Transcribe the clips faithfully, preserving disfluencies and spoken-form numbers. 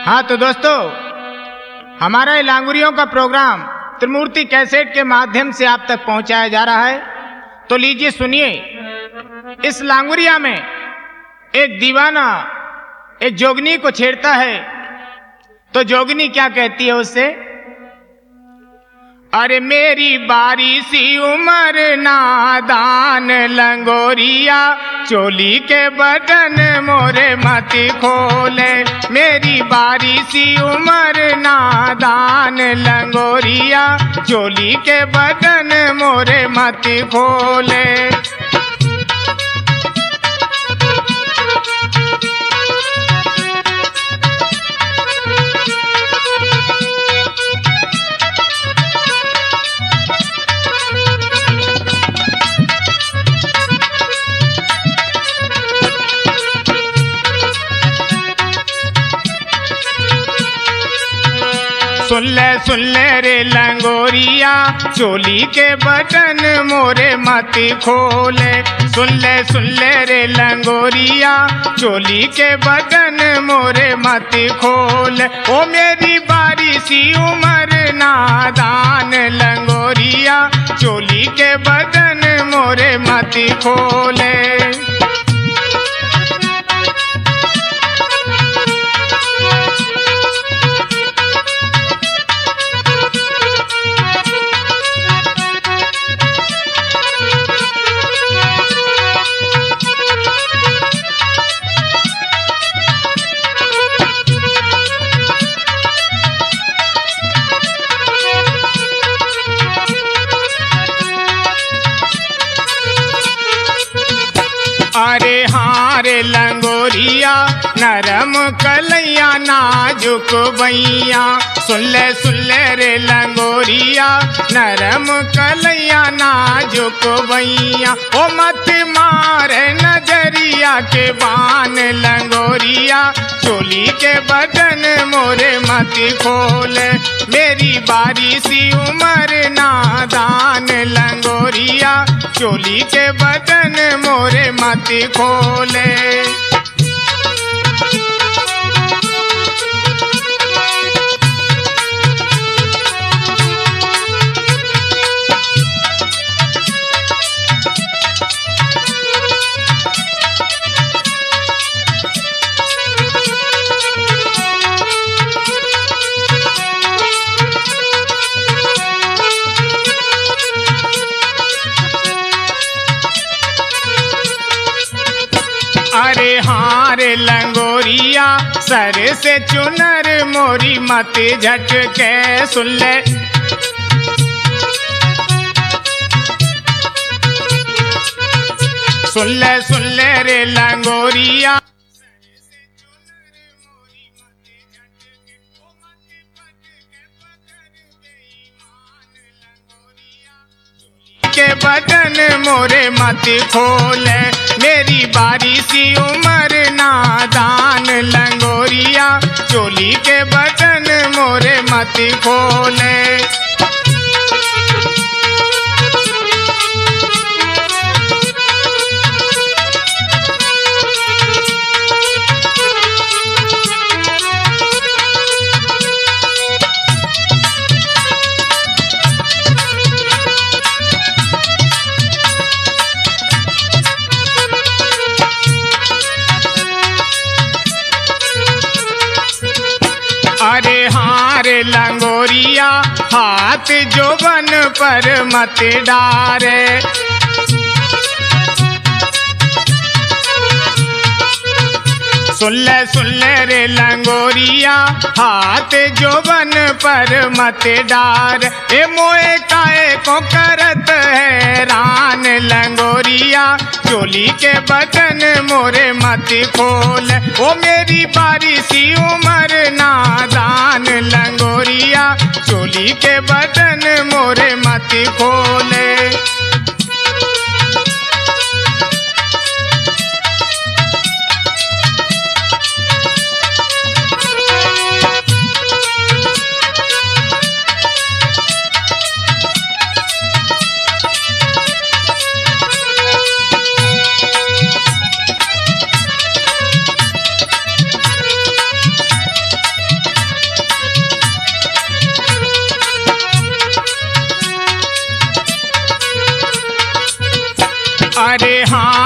हाँ तो दोस्तों, हमारा ये लांगुरियों का प्रोग्राम त्रिमूर्ति कैसेट के माध्यम से आप तक पहुंचाया जा रहा है। तो लीजिए सुनिए। इस लांगुरिया में एक दीवाना एक जोगनी को छेड़ता है, तो जोगनी क्या कहती है उससे? अरे मेरी बारी सी उम्र नादान लंगोरिया, चोली के बटन मोरे मत खोले। मेरी बारी सी उम्र नादान लंगोरिया, चोली के बटन मोरे मत खोले। सुन ले सुन ले रे लंगोरिया, चोली के बटन मोरे मत खोले। सुन ले सुन ले रे लंगोरिया, चोली के बटन मोरे मत खोले। ओ मेरी बारी सी उम्र नादान लंगोरिया, चोली के बटन मोरे मत खोले। अरे हाँ रे लंगोरिया, नरम कलैया नाजुक बैया। सुन ले सुन ले रे लंगोरिया, नरम कलैया नाजुक बैया। ओ मत मारे नजरिया के बान लंगोरिया, चोली के बटन मोरे मत खोले। मेरी बारी सी उम्र नादान लंगोरिया, चोली के बटन मोरे मत खोले। अरे हाँ रे लंगोरिया, सर से चुनर मोरी मत झटके। सुन ले सुन ले सुन ले रे लंगोरिया, के बटन मोरे मत खोले। मेरी बारी सी उम्र नादान लंगोरिया, चोली के बटन मोरे मत खोले। अरे हाँ रे लंगोरिया, हाथ जोबन पर मत डारे। सुन ले सुन ले रे लंगोरिया, हाथ जोबन पर मत डार। ए मोए काए को करत हैरान लंगोरिया, चोली के बटन मोरे मत खोल। ओ मेरी बारी सी उम्र नादान लंगोरिया, चोली के बटन मोरे मत खोले।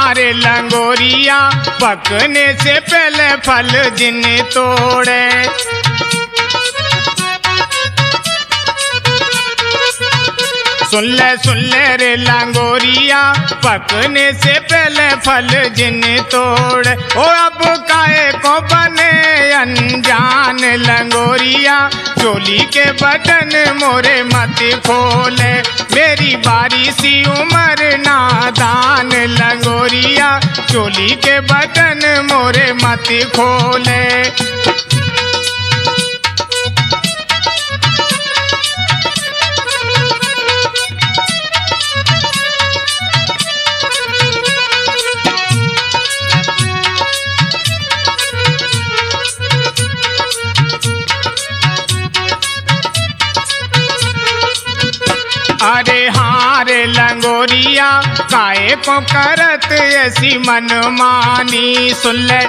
हारे लंगोरिया पकने से पहले फल जिन तोड़े। सुन ले सुन ले रे लंगोरिया पकने से पहले फल जिन तोड़े। ओ अब काहे को बने अनजान लंगोरिया चोली के बटन मोरे मत खोले। मेरी बारी सी उम्र नादान लंगोरिया चोली के बटन मोरे मत खोले। अरे हारे लंगोरिया काहे को करत ऐसी मनमानी। सुन ले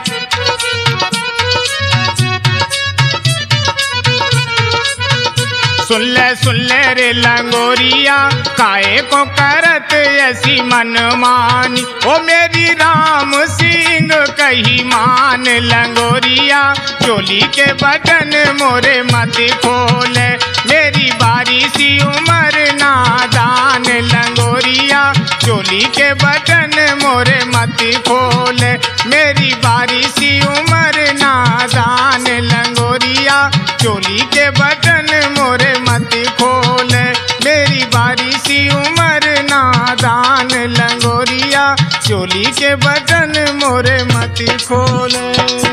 सुन ले सुन ले रे लंगोरिया काहे को करत ऐसी मनमानी। ओ मेरी राम सिंह कही मान लंगोरिया चोली के बटन मोरे मत खोले। मेरी बारी सी उम्र नादान लंगोरिया चोली के बटन मोरे मत खोले। मेरी बारी सी उम्र नादान लंगोरिया चोली के बटन मोरे मत खोले। मेरी बारी सी उम्र नादान लंगोरिया चोली के बटन मोरे मत खोले।